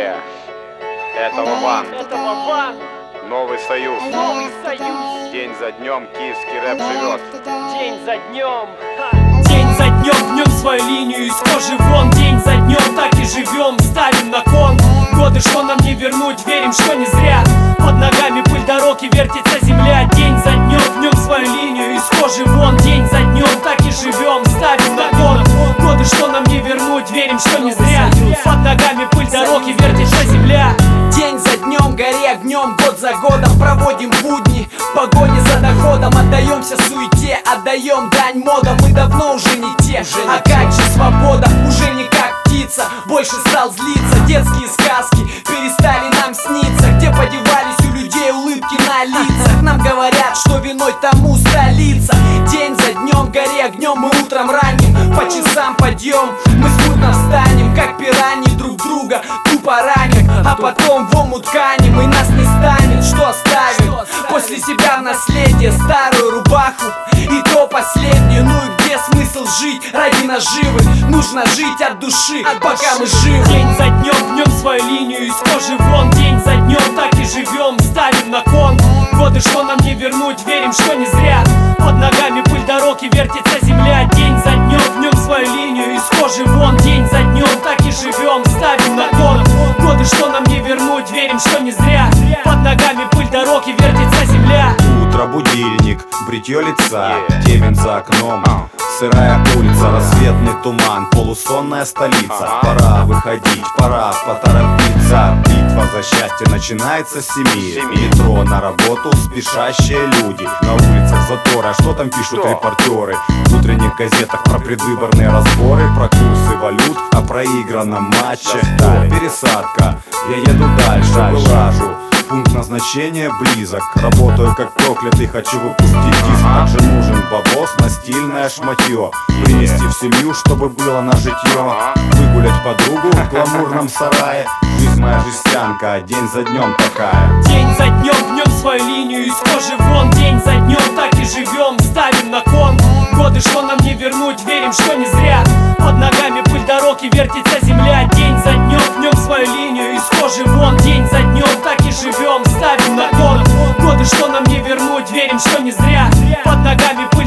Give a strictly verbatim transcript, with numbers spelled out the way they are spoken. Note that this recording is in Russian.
Yeah. Этого вам. Этого вам. Новый союз. Новый союз. День за днем киевский рэп живет. День за днем. День за днем, гнем свою линию из кожи вон. День за днем так и живем, ставим на кон. Годы, что нам не вернуть, верим, что не зря. Под ногами пыль дорог и вертится земля. День за днем, гнем свою линию из кожи вон. День за днем так и живем, ставим на кон. Годы, что нам не вернуть, верим, что не зря. Под ногами пыль дорог и вертится земля. День за днем, горе огнем, год за годом проводим будни в погоне за доходом. Отдаемся суете, отдаем дань модам. Мы давно уже не те, уже не а те. Как же свобода, уже не как птица. Больше стал злиться, детские сказки перестали нам сниться. Где подевались у людей улыбки на лицах? Нам говорят, что виной тому столица. День за днем, горе огнем, мы утром ранним по часам подъем. Мы смутно встанем, как пираньи, друг друга тупо раним. А потом в омут канем, и нас не станет, что оставим после себя в наследие старую рубаху, и то последнюю. Ну и где смысл жить ради наживы? Нужно жить от души, пока мы живы. День за днем, гнем свою линию из кожи вон. День за днем так и живем, ставим на кон. Годы, что нам не вернуть, верим, что не зря. Под ногами пыль дорог и вертится земля. День за днем, гнем свою линию из кожи вон. День за днем так и живем, ставим на кон. Годы, что нам не вернуть, верим, что не зря. Под ногами пыль дорог и вертится земля. Утро, будильник, бритье лица, темень за окном, сырая улица, рассветный туман, полусонная столица. Пора выходить, пора поторопиться. Битва за счастье начинается с семи. Метро на работу, спешащие люди. На улицах заторы, а что там пишут репортеры? В утренних газетах про предвыборные разборы, про курсы валют, о проигранном матче. О, пересадка, я еду дальше, вылажу. Пункт назначения близок. Работаю как проклятый, хочу выпустить диск. Также нужен бабос на стильное шматье. Принести в семью, чтобы было на житье. Выгулять подругу в гламурном сарае. Жизнь моя жестянка, день за днем такая. День за днем, гнем свою линию из кожи вон. День за днем так и живем, ставим на кон. Годы, что нам не вернуть, верим, что не зря. Под ногами пыль дорог и вертится земля. День за днем, гнем свою линию из кожи вон. День за днем так и живем, ставим на кон. Годы, что нам не вернуть, верим, что не зря. Под ногами пыль